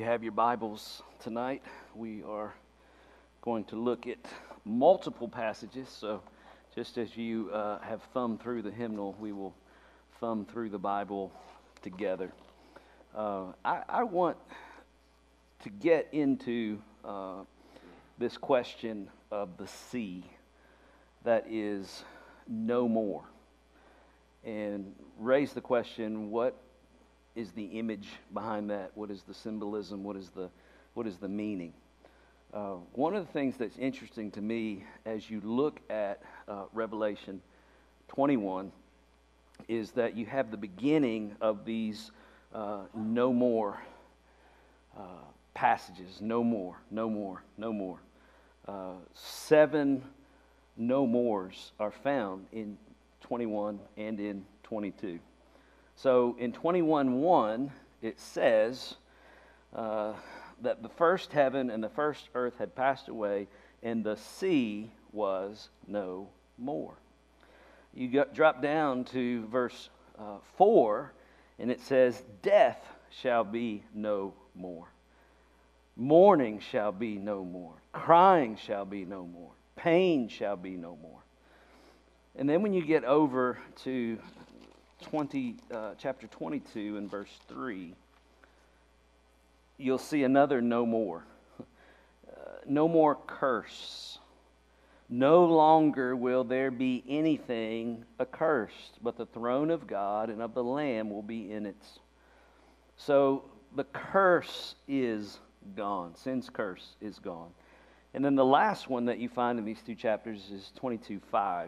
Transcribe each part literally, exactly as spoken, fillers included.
you have your Bibles tonight, we are going to look at multiple passages. So just as you uh, have thumbed through the hymnal, we will thumb through the Bible together. Uh, I, I want to get into uh, this question of the sea that is no more, and raise the question, what is the image behind that? What is the symbolism? What is the what is the meaning? Uh, one of the things that's interesting to me as you look at uh, Revelation twenty-one is that you have the beginning of these uh, no more uh, passages. No more, no more, no more. Uh, seven no mores are found in twenty-one and in twenty-two. So in twenty-one one, it says uh, that the first heaven and the first earth had passed away, and the sea was no more. You got, drop down to verse uh, four, and it says, death shall be no more. Mourning shall be no more. Crying shall be no more. Pain shall be no more. And then when you get over to twenty, uh, chapter twenty-two and verse three, you'll see another no more. Uh, no more curse. No longer will there be anything accursed, but the throne of God and of the Lamb will be in it. So the curse is gone. Sin's curse is gone. And then the last one that you find in these two chapters is twenty-two five.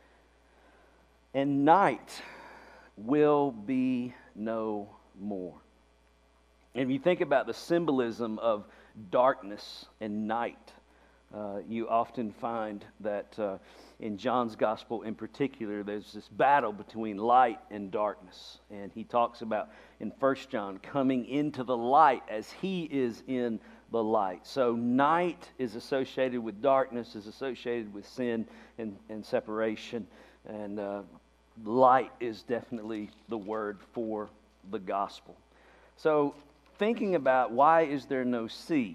And night will be no more. And if you think about the symbolism of darkness and night, uh, you often find that uh, in John's gospel in particular, there's this battle between light and darkness. And he talks about in First John coming into the light as he is in the light. So night is associated with darkness, is associated with sin and, and separation. And uh, light is definitely the word for the gospel. So thinking about why is there no sea?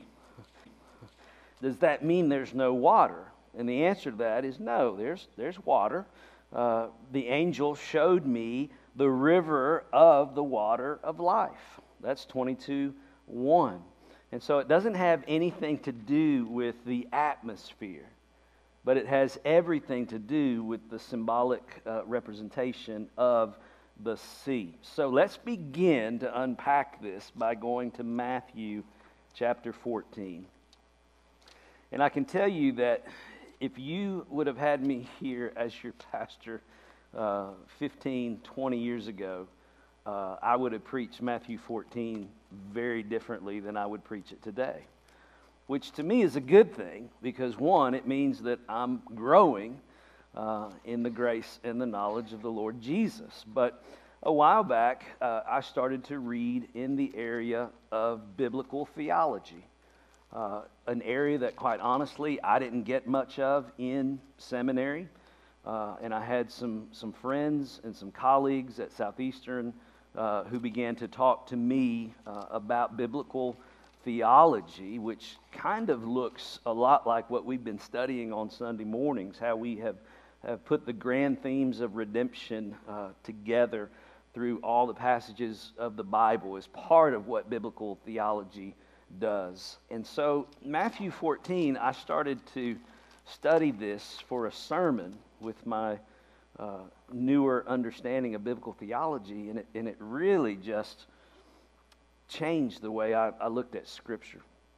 Does that mean there's no water? And the answer to that is no, there's, there's water. Uh, the angel showed me the river of the water of life. That's twenty-two one. And so it doesn't have anything to do with the atmosphere, but it has everything to do with the symbolic uh, representation of the sea. So let's begin to unpack this by going to Matthew chapter fourteen. And I can tell you that if you would have had me here as your pastor uh, fifteen, twenty years ago, uh, I would have preached Matthew fourteen very differently than I would preach it today. Which to me is a good thing, because one, it means that I'm growing uh, in the grace and the knowledge of the Lord Jesus. But a while back, uh, I started to read in the area of biblical theology, uh, an area that quite honestly I didn't get much of in seminary. Uh, and I had some, some friends and some colleagues at Southeastern uh, who began to talk to me uh, about biblical theology, which kind of looks a lot like what we've been studying on Sunday mornings, how we have, have put the grand themes of redemption uh, together through all the passages of the Bible as part of what biblical theology does. And so Matthew fourteen, I started to study this for a sermon with my uh, newer understanding of biblical theology, and it, and it really just changed the way I, I looked at Scripture.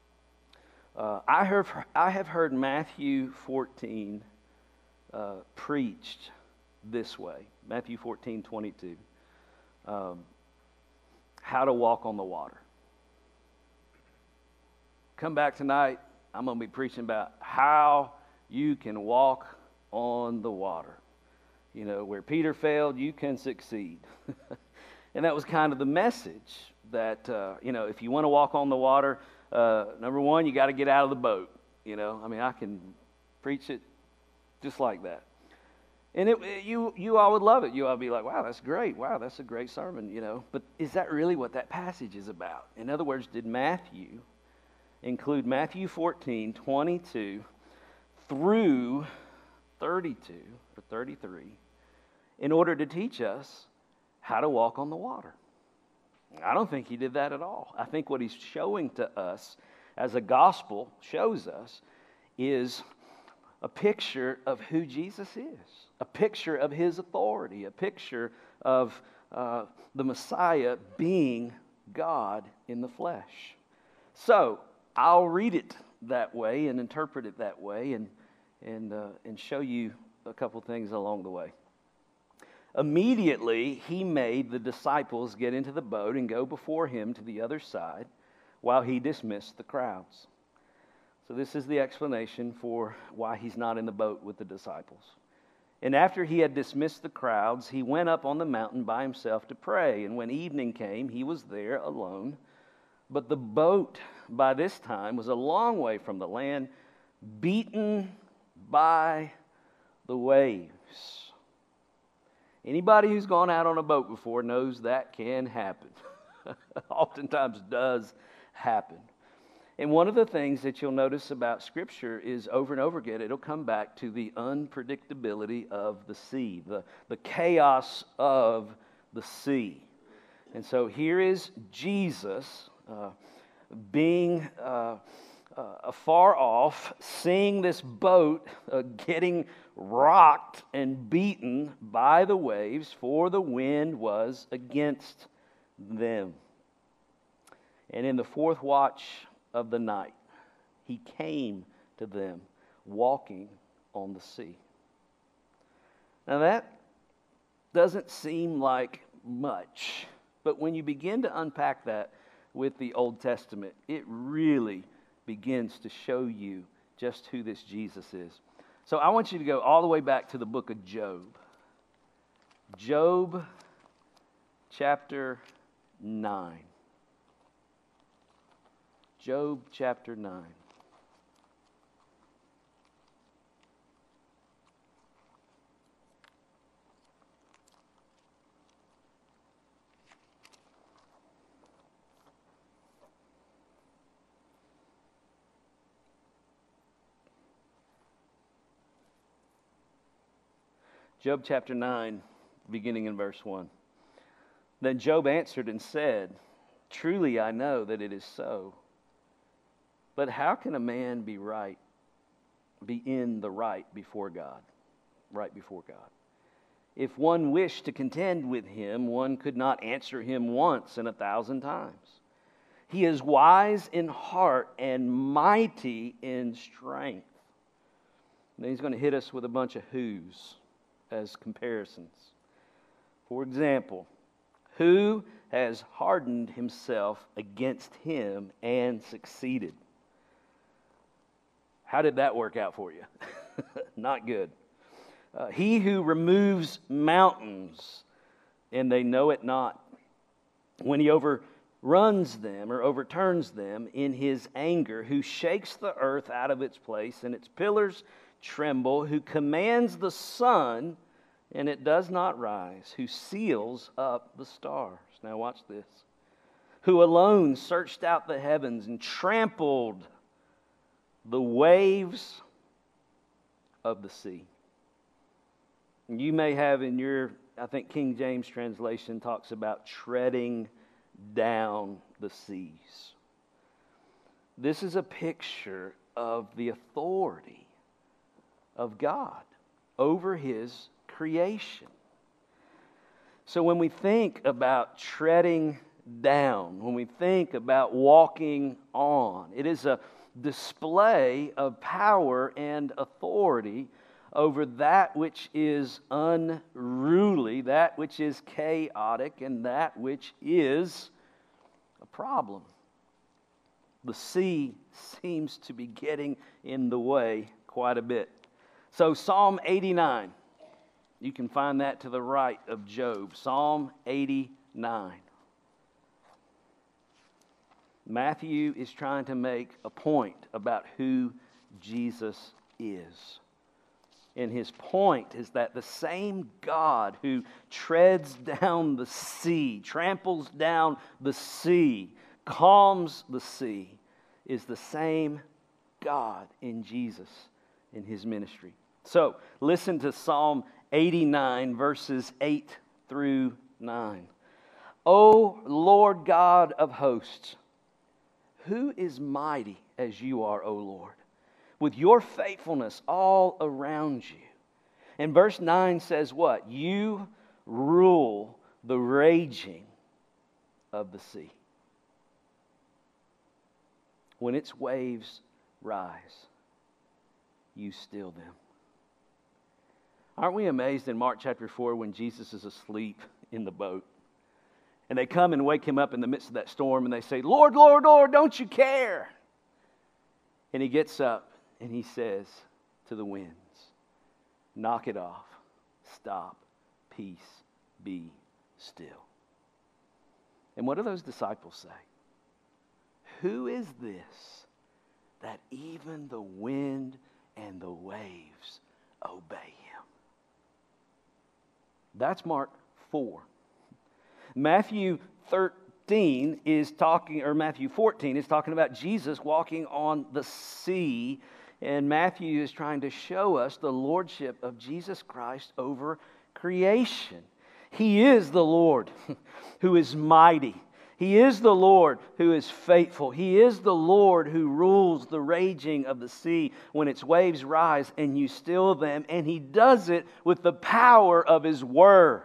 Uh, I, heard, I have heard Matthew fourteen uh, preached this way. Matthew fourteen twenty-two. Um, how to walk on the water. Come back tonight, I'm going to be preaching about how you can walk on the water. You know, where Peter failed, you can succeed. And that was kind of the message. That, uh, you know, if you want to walk on the water, uh, number one, you got to get out of the boat. You know, I mean, I can preach it just like that. And it, it- you, you all would love it. You all would be like, wow, that's great. Wow, that's a great sermon, you know. But is that really what that passage is about? In other words, did Matthew include Matthew fourteen, twenty-two through thirty-two or thirty-three in order to teach us how to walk on the water? I don't think he did that at all. I think what he's showing to us as a gospel shows us is a picture of who Jesus is, a picture of his authority, a picture of uh, the Messiah being God in the flesh. So I'll read it that way and interpret it that way and, and, uh, and show you a couple things along the way. Immediately, he made the disciples get into the boat and go before him to the other side while he dismissed the crowds. So this is the explanation for why he's not in the boat with the disciples. And after he had dismissed the crowds, he went up on the mountain by himself to pray. And when evening came, he was there alone. But the boat by this time was a long way from the land, beaten by the waves. Anybody who's gone out on a boat before knows that can happen. Oftentimes does happen. And one of the things that you'll notice about Scripture is over and over again, it'll come back to the unpredictability of the sea, the, the chaos of the sea. And so here is Jesus uh, being uh, uh, afar off, seeing this boat uh, getting rocked and beaten by the waves, for the wind was against them. And in the fourth watch of the night, he came to them walking on the sea. Now that doesn't seem like much, but when you begin to unpack that with the Old Testament, it really begins to show you just who this Jesus is. So I want you to go all the way back to the book of Job. Job chapter nine. Job chapter nine. Job chapter nine, beginning in verse one. Then Job answered and said, "Truly I know that it is so. But how can a man be right, be in the right before God? Right before God. If one wished to contend with him, one could not answer him once in a thousand times. He is wise in heart and mighty in strength." And then he's going to hit us with a bunch of who's as comparisons. For example, who has hardened himself against him and succeeded? How did that work out for you? Not good. Uh, he who removes mountains, and they know it not, when he overruns them or overturns them in his anger, who shakes the earth out of its place and its pillars tremble, who commands the sun and it does not rise, who seals up the stars. Now watch this. Who alone searched out the heavens and trampled the waves of the sea. You may have in your, I think King James translation talks about treading down the seas. This is a picture of the authority of God over His creation. So when we think about treading down, when we think about walking on, it is a display of power and authority over that which is unruly, that which is chaotic, and that which is a problem. The sea seems to be getting in the way quite a bit. So Psalm eighty-nine, you can find that to the right of Job. Psalm eighty-nine. Matthew is trying to make a point about who Jesus is. And his point is that the same God who treads down the sea, tramples down the sea, calms the sea, is the same God in Jesus in his ministry. So, listen to Psalm eighty-nine, verses eight through nine. O Lord God of hosts, who is mighty as you are, O Lord, with your faithfulness all around you? And verse nine says what? You rule the raging of the sea. When its waves rise, you still them. Aren't we amazed in Mark chapter four when Jesus is asleep in the boat? And they come and wake him up in the midst of that storm and they say, Lord, Lord, Lord, don't you care? And he gets up and he says to the winds, knock it off, stop, peace, be still. And what do those disciples say? Who is this that even the wind and the waves obey him? That's Mark four. Matthew thirteen is talking, or Matthew fourteen is talking about Jesus walking on the sea. And Matthew is trying to show us the lordship of Jesus Christ over creation. He is the Lord who is mighty. He is the Lord who is faithful. He is the Lord who rules the raging of the sea when its waves rise and you still them. And He does it with the power of His Word.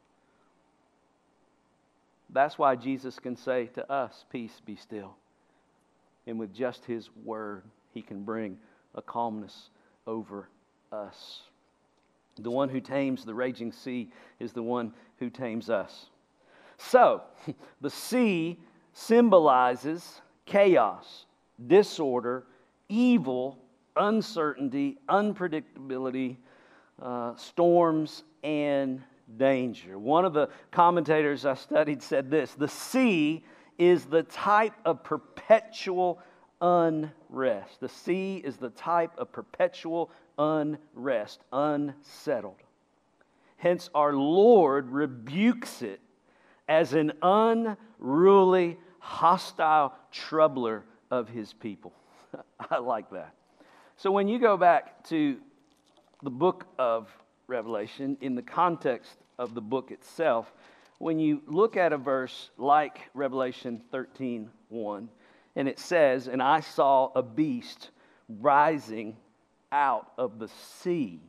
That's why Jesus can say to us, peace, be still. And with just His Word, He can bring a calmness over us. The one who tames the raging sea is the one who tames us. So, the sea symbolizes chaos, disorder, evil, uncertainty, unpredictability, uh, storms, and danger. One of the commentators I studied said this: the sea is the type of perpetual unrest. The sea is the type of perpetual unrest, unsettled. Hence, our Lord rebukes it as an unruly, hostile troubler of His people. I like that. So when you go back to the book of Revelation, in the context of the book itself, when you look at a verse like Revelation thirteen one, and it says, "And I saw a beast rising out of the sea."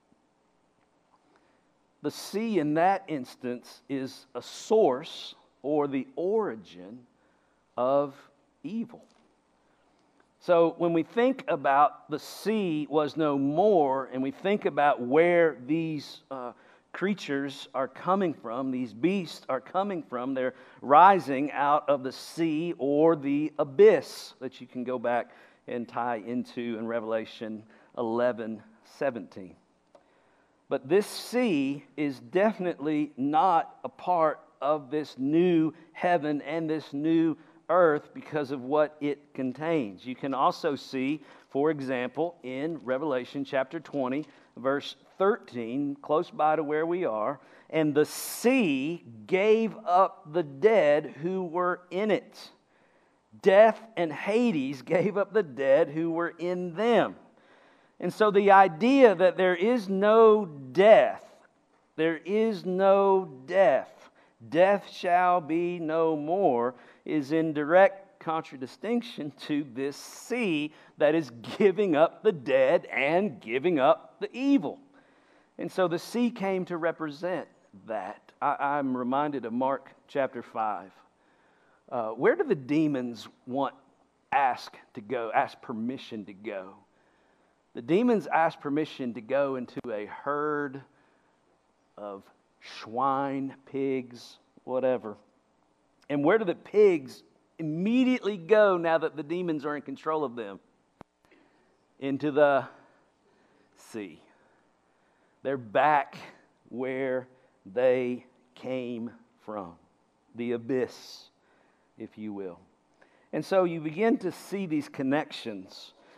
The sea in that instance is a source or the origin of evil. So when we think about the sea was no more, and we think about where these uh, creatures are coming from, these beasts are coming from, they're rising out of the sea or the abyss that you can go back and tie into in Revelation eleven seventeen. But this sea is definitely not a part of this new heaven and this new earth because of what it contains. You can also see, for example, in Revelation chapter twenty, verse thirteen, close by to where we are, "And the sea gave up the dead who were in it. Death and Hades gave up the dead who were in them." And so the idea that there is no death, there is no death, death shall be no more, is in direct contradistinction to this sea that is giving up the dead and giving up the evil. And so the sea came to represent that. I, I'm reminded of Mark chapter five. Uh, where do the demons want, ask to go, ask permission to go? The demons ask permission to go into a herd of swine, pigs, whatever. And where do the pigs immediately go now that the demons are in control of them? Into the sea. They're back where they came from, the abyss, if you will. And so you begin to see these connections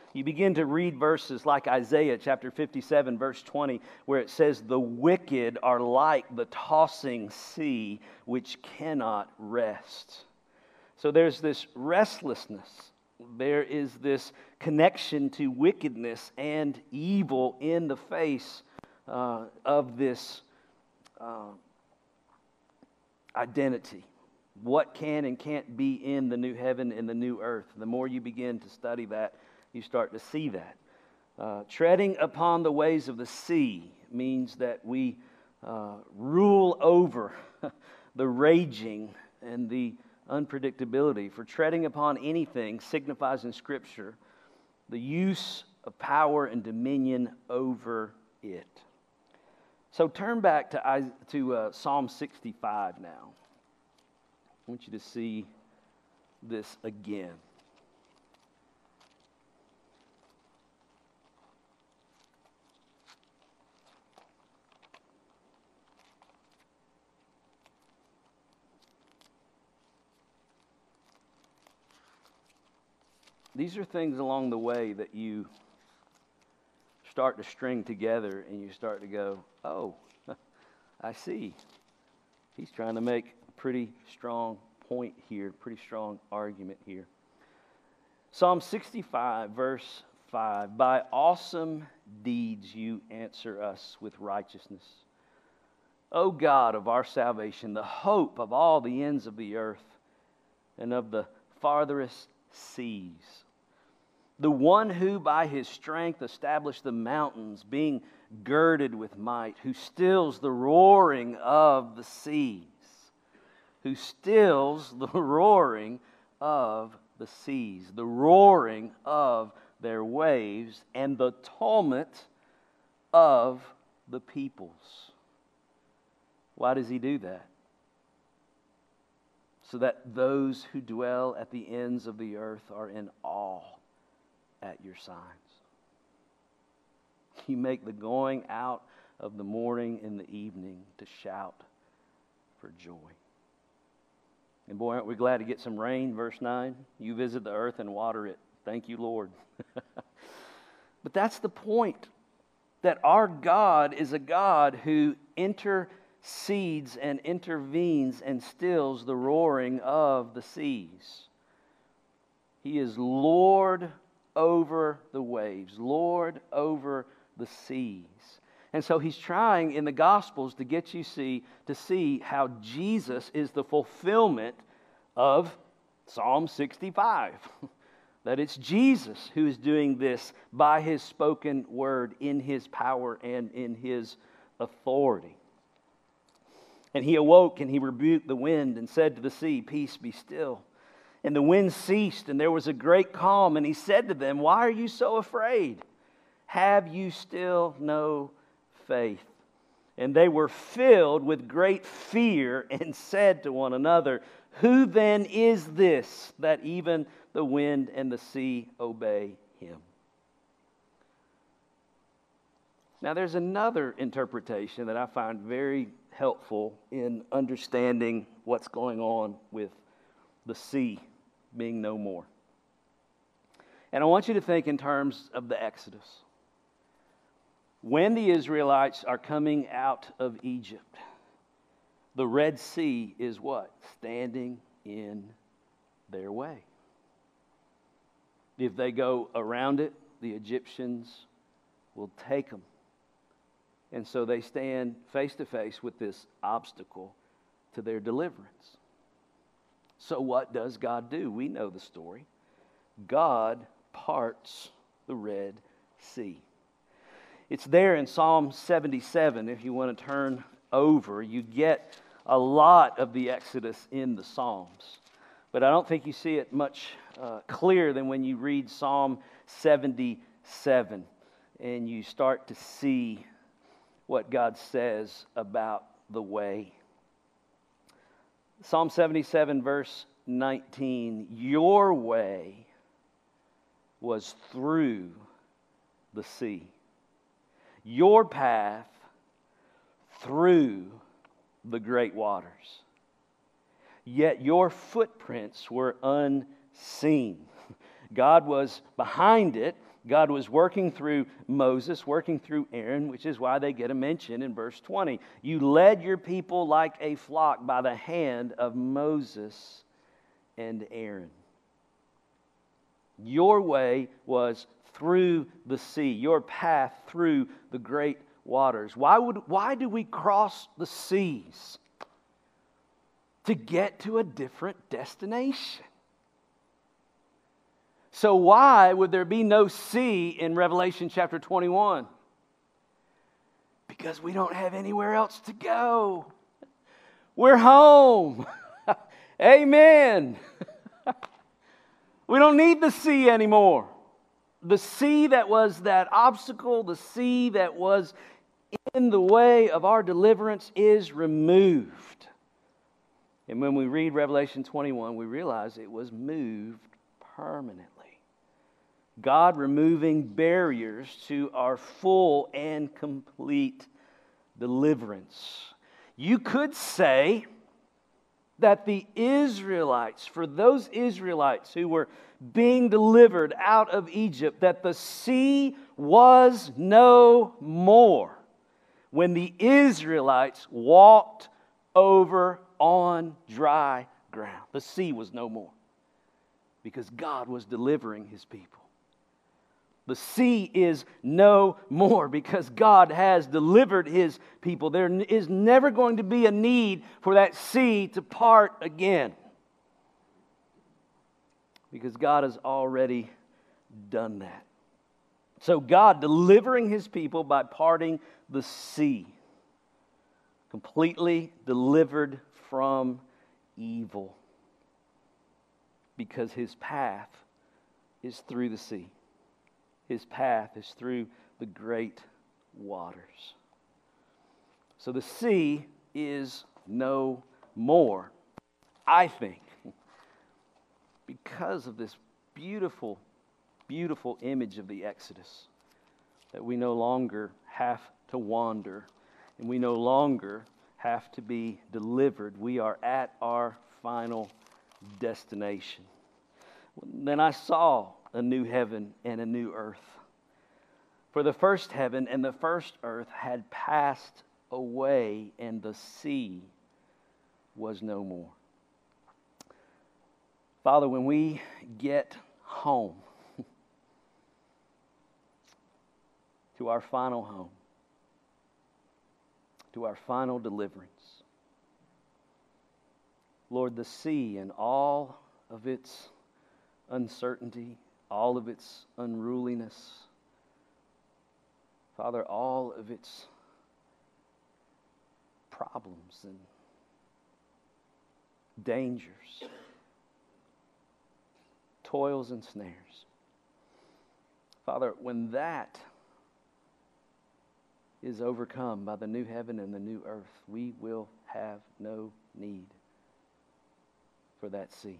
You begin to read verses like Isaiah chapter fifty-seven, verse twenty, where it says, "The wicked are like the tossing sea, which cannot rest." So there's this restlessness. There is this connection to wickedness and evil in the face uh, of this uh, identity. What can and can't be in the new heaven and the new earth. The more you begin to study that, you start to see that. Uh, treading upon the ways of the sea means that we uh, rule over the raging and the unpredictability. For treading upon anything signifies in Scripture the use of power and dominion over it. So turn back to, to uh, Psalm sixty-five now. I want you to see this again. These are things along the way that you start to string together and you start to go, oh, I see. He's trying to make a pretty strong point here, pretty strong argument here. Psalm sixty-five, verse five, "By awesome deeds you answer us with righteousness. O God of our salvation, the hope of all the ends of the earth and of the farthest seas. The one who by his strength established the mountains, being girded with might, who stills the roaring of the seas, who stills the roaring of the seas, the roaring of their waves, and the tumult of the peoples." Why does he do that? So that those who dwell at the ends of the earth are in awe at your signs. You make the going out of the morning and the evening to shout for joy. And boy, aren't we glad to get some rain, verse nine. "You visit the earth and water it. Thank you, Lord." But that's the point, that our God is a God who intercedes and intervenes and stills the roaring of the seas. He is Lord over the waves, Lord over the seas. And so he's trying in the Gospels to get you see to see how Jesus is the fulfillment of Psalm sixty-five. That it's Jesus who is doing this by his spoken word, in his power and in his authority. "And he awoke and he rebuked the wind and said to the sea, 'Peace, be still.' And the wind ceased, and there was a great calm. And he said to them, 'Why are you so afraid? Have you still no faith?' And they were filled with great fear and said to one another, 'Who then is this that even the wind and the sea obey him?'" Now there's another interpretation that I find very helpful in understanding what's going on with the sea being no more. And I want you to think in terms of the Exodus. When the Israelites are coming out of Egypt, the Red Sea is what? Standing in their way. If they go around it, the Egyptians will take them. And so they stand face to face with this obstacle to their deliverance. So what does God do? We know the story. God parts the Red Sea. It's there in Psalm seventy-seven. If you want to turn over, you get a lot of the Exodus in the Psalms. But I don't think you see it much uh, clearer than when you read Psalm seventy-seven and you start to see what God says about the way. Psalm seventy-seven, verse nineteen, "Your way was through the sea, your path through the great waters. Yet your footprints were unseen." God was behind it, God was working through Moses, working through Aaron, which is why they get a mention in verse twenty. You led your people like a flock by the hand of Moses and Aaron. Your way was through the sea, your path through the great waters. Why would why do we cross the seas? To get to a different destination. So why would there be no sea in Revelation chapter twenty-one? Because we don't have anywhere else to go. We're home. Amen. We don't need the sea anymore. The sea that was that obstacle, the sea that was in the way of our deliverance is removed. And when we read Revelation twenty-one, we realize it was moved permanently. God removing barriers to our full and complete deliverance. You could say that the Israelites, for those Israelites who were being delivered out of Egypt, that the sea was no more when the Israelites walked over on dry ground. The sea was no more because God was delivering His people. The sea is no more because God has delivered His people. There is never going to be a need for that sea to part again because God has already done that. So God delivering His people by parting the sea, completely delivered from evil because His path is through the sea. His path is through the great waters. So the sea is no more, I think, because of this beautiful, beautiful image of the Exodus, that we no longer have to wander and we no longer have to be delivered. We are at our final destination. Then I saw a new heaven and a new earth. For the first heaven and the first earth had passed away, and the sea was no more. Father, when we get home, to our final home, to our final deliverance, Lord, the sea and all of its uncertainty, all of its unruliness, Father, all of its problems and dangers, toils and snares. Father, when that is overcome by the new heaven and the new earth, we will have no need for that sea.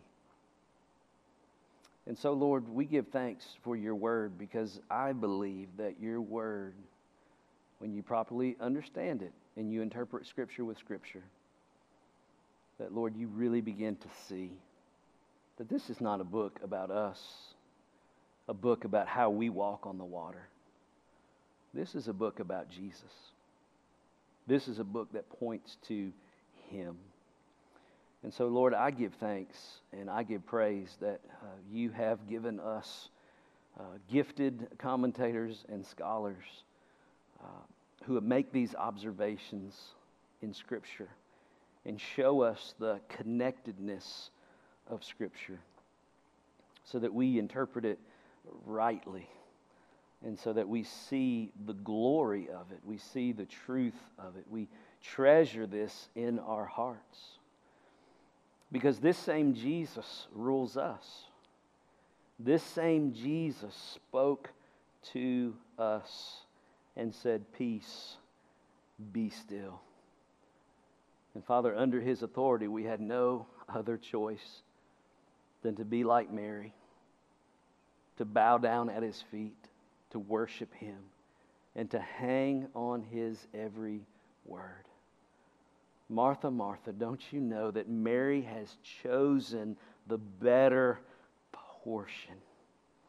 And so, Lord, we give thanks for your word because I believe that your word, when you properly understand it and you interpret Scripture with Scripture, that, Lord, you really begin to see that this is not a book about us, a book about how we walk on the water. This is a book about Jesus. This is a book that points to Him. And so, Lord, I give thanks and I give praise that uh, you have given us uh, gifted commentators and scholars uh, who make these observations in Scripture and show us the connectedness of Scripture so that we interpret it rightly and so that we see the glory of it. We see the truth of it. We treasure this in our hearts. Because this same Jesus rules us. This same Jesus spoke to us and said, "Peace, be still." And Father, under His authority, we had no other choice than to be like Mary, to bow down at His feet, to worship Him, and to hang on His every word. Martha, Martha, don't you know that Mary has chosen the better portion?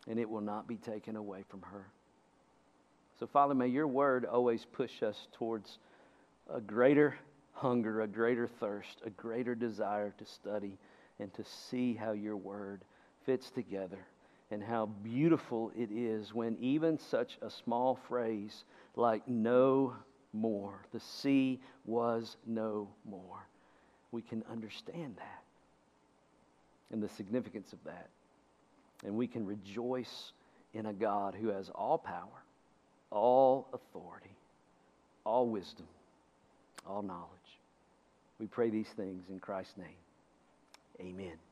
and it will not be taken away from her. So, Father, may your word always push us towards a greater hunger, a greater thirst, a greater desire to study and to see how your word fits together and how beautiful it is when even such a small phrase like no more, the sea was no more, we can understand that and the significance of that. And we can rejoice in a God who has all power, all authority, all wisdom, all knowledge. We pray these things in Christ's name. Amen.